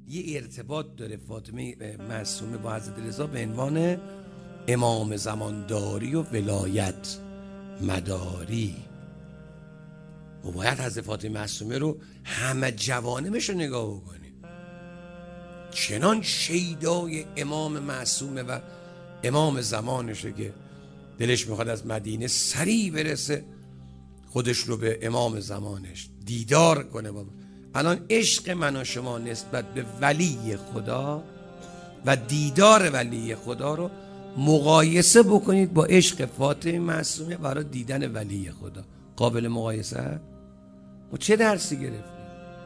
یه ارتباط داره فاطمه معصومه با حضرت رضا به عنوان امام زمانداری و ولایت مداری. و باید حضرت فاطمه معصومه رو همه جوانبش رو نگاه بکنیم. چنان شیدای امام معصومه و امام زمانشه که دلش میخواد از مدینه سریع برسه خودش رو به امام زمانش دیدار کنه. الان عشق من و شما نسبت به ولی خدا و دیدار ولی خدا رو مقایسه بکنید با عشق فاطمه معصومه برای دیدن ولی خدا. قابل مقایسه؟ و چه درسی گرفتیم؟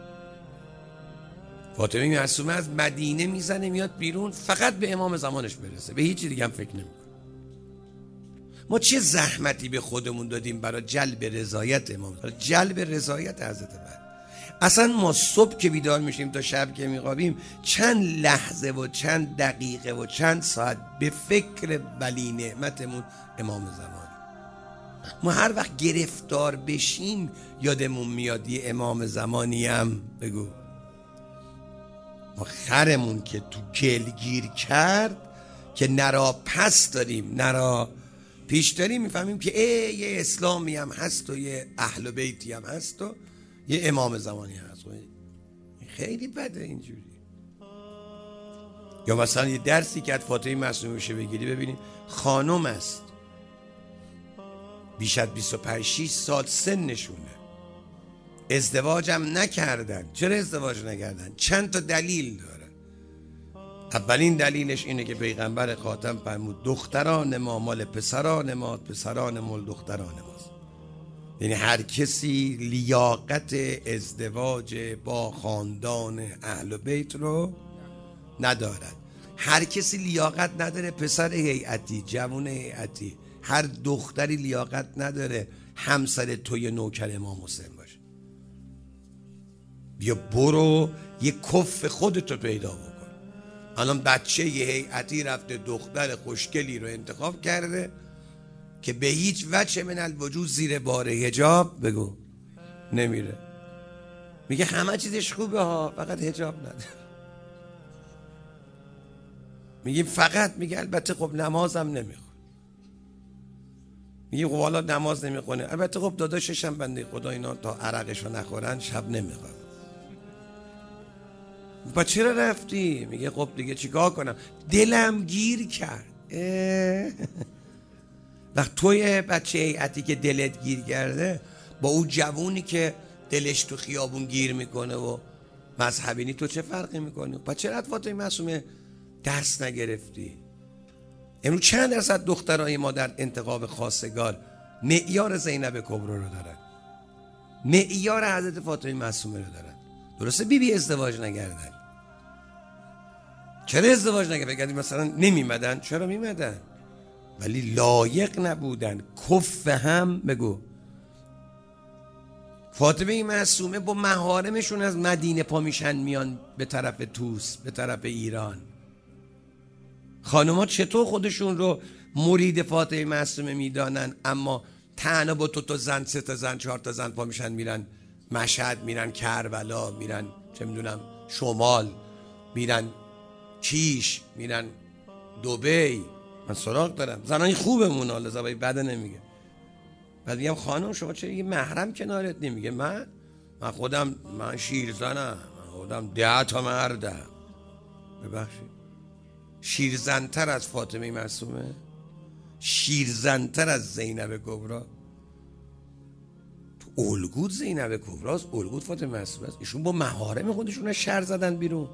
فاطمه معصومه از مدینه میزنه میاد بیرون فقط به امام زمانش برسه، به هیچی دیگه هم فکر نمیکنه. ما چه زحمتی به خودمون دادیم برای جلب رضایت امام، برای جلب رضایت حضرت بر. اصلا ما صبح که بیدار میشیم تا شب که میخوابیم چند لحظه و چند دقیقه و چند ساعت به فکر ولی نعمتمون امام زمان. ما هر وقت گرفتار بشیم یادمون میاد یه امام زمانیم. بگو ما خرمون که تو گل گیر کرد که نرا پس داریم نرا پیش داریم، میفهمیم که یه اسلامی هم هست و یه اهل بیتی هم هست و یه امام زمانی هست. خیلی بده اینجوری. یا مثلا یه درسی که از فاطمه معصومه میشه بگیری، ببینیم خانم است، بیش از 25-6 سال سنشونه، ازدواج هم نکردن. چرا ازدواج نکردن؟ چند تا دلیل داره. اولین دلیلش اینه که پیغمبر خاتم فرمود دختران ما مال پسران ما، پسران مال دختران ماست. یعنی هر کسی لیاقت ازدواج با خاندان اهل بیت رو ندارد. هر کسی لیاقت نداره پسر هیئتی، جوان هیئتی، هر دختری لیاقت نداره همسر توی نوکر امام حسین باشه. بیا برو یه کف خودتو پیدا بکن. الان بچه یه هیئتی رفته دختر خوشگلی رو انتخاب کرده که به هیچ وجه من الوجود زیر بار حجاب بگو نمیره. میگه همه چیزش خوبه ها فقط حجاب نداره. میگه فقط، میگه البته خب نمازم نمیخونه. میگه خب حالا نماز نمیخونه، البته خب داداشش هم بنده خدا اینا تا عرقشو نخورن شب نمیخواد. با چرا رفتی؟ میگه خب دیگه چیکار کنم، دلم گیر کرد. وقت توی بچه هیئتی که دلت گیر کرده با اون جوونی که دلش تو خیابون گیر میکنه و مذهبینی، تو چه فرقی میکنی؟ با چرا فاطمه معصومه درس نگرفتی؟ امروز چند درصد دخترای ما در انتخاب خواستگار معیار زینب کبرا رو دارن، معیار حضرت فاطمه معصومه رو دارن؟ درسته بی ازدواج نکردن. چرا ازدواج نکردن؟ مثلا نمیمدن؟ چرا میمدن؟ ولی لایق نبودن. کف هم بگو. فاطمه معصومه با محارمشون از مدینه پا میشن میان به طرف توس، به طرف ایران. خانوما چطور خودشون رو مرید فاطمه معصومه میدانن اما تنها با تو زن، 3 تا زن، 4 تا زن پا میشن میرن مشهد، میرن کربلا، میرن چه میدونم شمال، میرن کیش، میرن دبی. من سراغ دارم زنای خوبمون، حالا زبای بده نمیگه. بعد میگم خانم شما چرا یه محرم کنارت نمیگه؟ من خودم من شیرزنم، من خودم 10 تا مردم. ببخشید شیرزنتر از فاطمه معصومه؟ شیرزنتر از زینب کبرا؟ تو الگوت زینب کبراست، الگوت فاطمه معصومه است. ایشون با محارم خودشون شر زدن بیرون.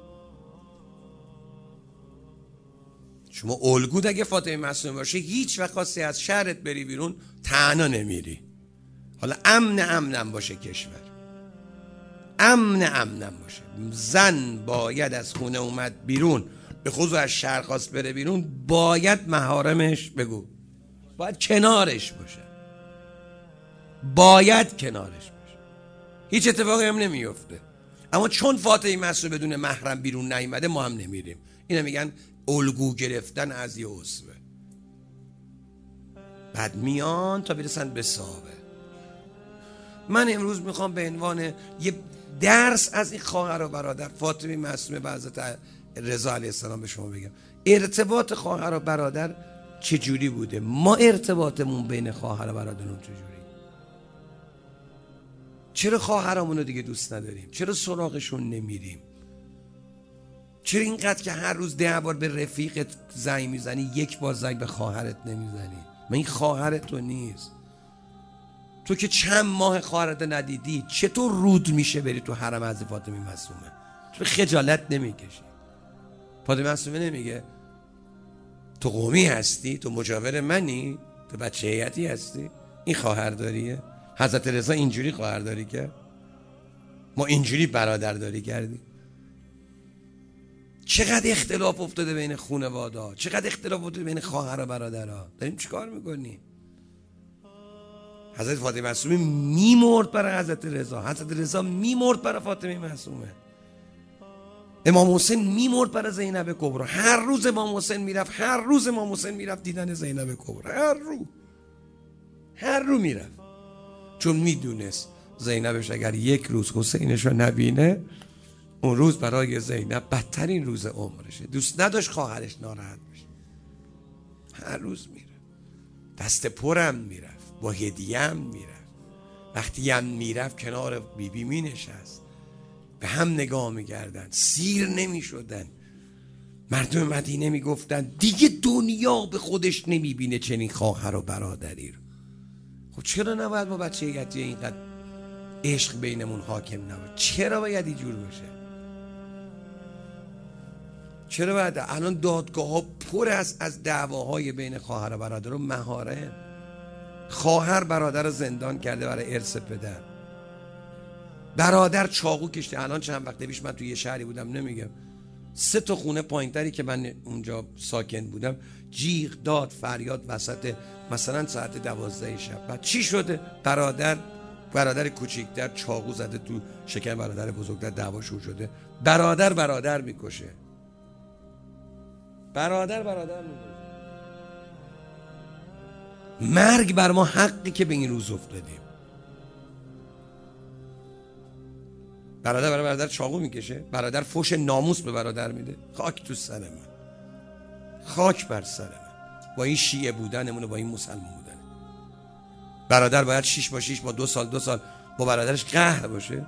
شما الگوت اگه فاطمه معصومه باشه هیچ وقت خواستی از شهرت بری بیرون تنها نمیری. حالا امنم باشه کشور، امنم باشه، زن باید از خونه اومد بیرون به خصوص از شهر خواست بره بیرون، باید محارمش بگو باید کنارش باشه، باید کنارش باشه. هیچ اتفاقی هم نمیفته. اما چون فاطمه معصومه بدون محرم بیرون نیامده ما هم نمیریم. اینا میگن الگو گرفتن از یه اسوه. بعد میان تا برسن به صحابه. من امروز میخوام به عنوان یه درس از این خواهر و برادر فاطمه معصومه و حضرت رضا علیه السلام به شما بگم، ارتباط خواهر و برادر چجوری بوده؟ ما ارتباطمون بین خواهر و برادرمون چجوری؟ چرا خواهرامون رو دیگه دوست نداریم؟ چرا سراغشون نمیریم؟ چرا اینقدر که هر روز 10 بار به رفیقت زنگ میزنی 1 بار زنگ به خواهرت نمیزنی؟ من این خواهرت تو نیست. تو که چند ماه خواهرت ندیدی چطور رود میشه بری تو حرم حضرت فاطمه معصومه؟ تو خجالت نمیکشی؟ فاطمه معصومه نمیگه تو قومی هستی؟ تو مجاور منی؟ تو بچه هیئتی هستی؟ این خواهرداریه؟ حضرت رضا اینجوری خواهرداری کرد؟ ما اینجوری برادرداری کردیم؟ چقدر اختلاف افتاده بین خانواده‌ها، چقدر اختلاف افتاده بین خواهر و برادرها. داریم چیکار میکنیم؟ حضرت فاطمه معصومه میمرد برای حضرت رضا، حضرت رضا میمرد برای فاطمه معصومه، امام حسین میمرد برای زینب کبرا. هر روز امام حسین میرفت دیدن زینب کبرا، هر رو میرفت، چون میدونست زینبش اگر 1 روز حسینش رو نبینه اون روز برای زینب بدترین روز عمرشه. دوست نداشت خواهرش ناراحت بشه. هر روز میره، دست پرم میرفت، با هدیه هم میرفت. وقتی هم میرفت کنار بیبی مینشست، به هم نگاه میکردن، سیر نمیشدن. مردم مدینه میگفتن دیگه دنیا به خودش نمیبینه چنین خواهر و برادری رو. خب چرا نباید ما بچه هیئتی اینقدر عشق بینمون حاکم نباشه؟ چرا باید اینجور باشه؟ چرا باید؟ الان دادگاه ها پر است از دعواهای بین خواهر و برادر و مهاره. خواهر برادر رو زندان کرده برای ارث پدر، برادر چاقو کشته. الان چند وقت پیش من توی یه شهری بودم، نمیگم، 3 تا خونه پایینتری که من اونجا ساکن بودم، جیغ داد فریاد وسط مثلا ساعت 12 شب. بعد چی شده؟ برادر کوچیکتر چاقو زده تو شکم برادر بزرگتر، دعوا شروع شده. برادر میکشه، برادر میکشه. مرگ بر ما حقی که به این روز افتادیم. برادر برای برادر چاقو میکشه، برادر فوش ناموس به برادر میده. خاک تو سر من، خاک بر سر من، با این شیعه بودنمون و با این مسلمان بودن. برادر باید 6 با 2 سال با برادرش قهر باشه.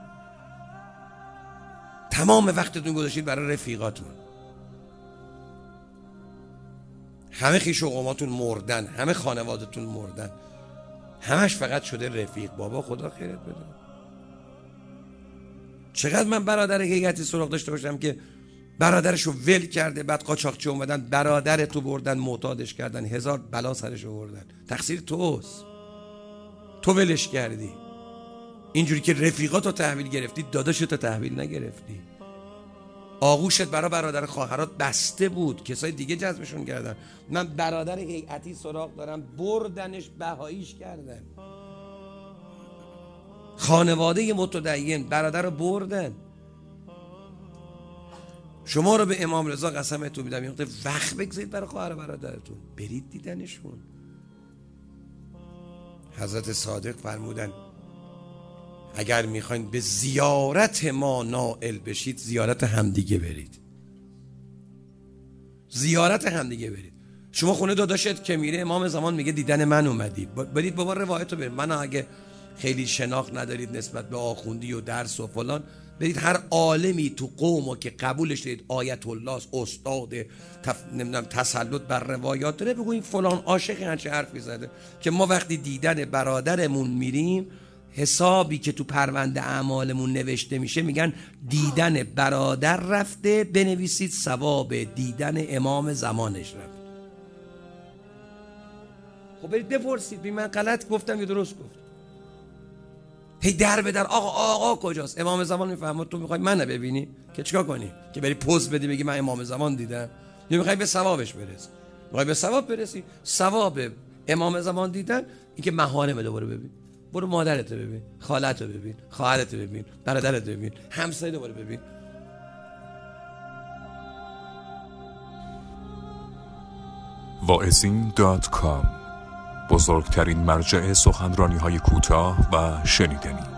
تمام وقتتون گذاشتید برای رفیقاتون، همه خویش و قوماتون مردن، همه خانوادتون مردن، همش فقط شده رفیق. بابا خدا خیرت بده. چقدر من برادر هیئتی سراغ داشته باشم که برادرشو ول کرده، بعد قاچاقچی اومدن برادرتو بردن معتادش کردن، 1000 بلا سرشو بردن. تقصیر توست، تو ولش کردی. اینجوری که رفیقاتو تحویل گرفتی، داداشتو تحویل نگرفتی. آغوشت برای برادر خواهرات بسته بود، کسای دیگه جذبشون کردن. من برادر هیئتی سراغ دارم، بردنش بهاییش کردن. خانواده متدین برادر رو بردن. شما رو به امام رضا قسمتون میدم یه وقت بگذارید برای خواهر برادرتون، برید دیدنشون. حضرت صادق فرمودن اگر میخواین به زیارت ما نائل بشید، زیارت همدیگه برید. زیارت همدیگه برید. شما خونه داداشت که میره، امام زمان میگه دیدن من اومدی، برید بابا روایتو برید. من اگه خیلی شناخت ندارید نسبت به آخوندی و درس و فلان، برید هر عالمی تو قومو که قبولش دارید آیت الله است، استاد نمیدونم تسلط بر روایات داره، بگو این فلان عاشق هرچه حرفی زده. که ما وقتی دیدن برادرمون میریم، حسابی که تو پرونده اعمالمون نوشته میشه، میگن دیدن برادر رفته، بنویسید ثواب دیدن امام زمانش رفت. خب برید بپرسید ببین من غلط گفتم یا درست گفتم. هی در به در آقا کجاست؟ امام زمان میفهمه تو میخوای منو ببینی که چیکار کنی؟ که بری پوز بدی بگی من امام زمان دیدم، یا میخوای به ثوابش برسی؟ میخوای به ثواب برسی، ثواب امام زمان دیدن این که محارم دوباره ببین، برو مادرت ببین، خالت رو ببین، خواهرت رو ببین، برادرت رو ببین، همسایه دوباره ببین. واعظین.com، بزرگترین مرجع سخنرانی‌های کوتاه و شنیدنی.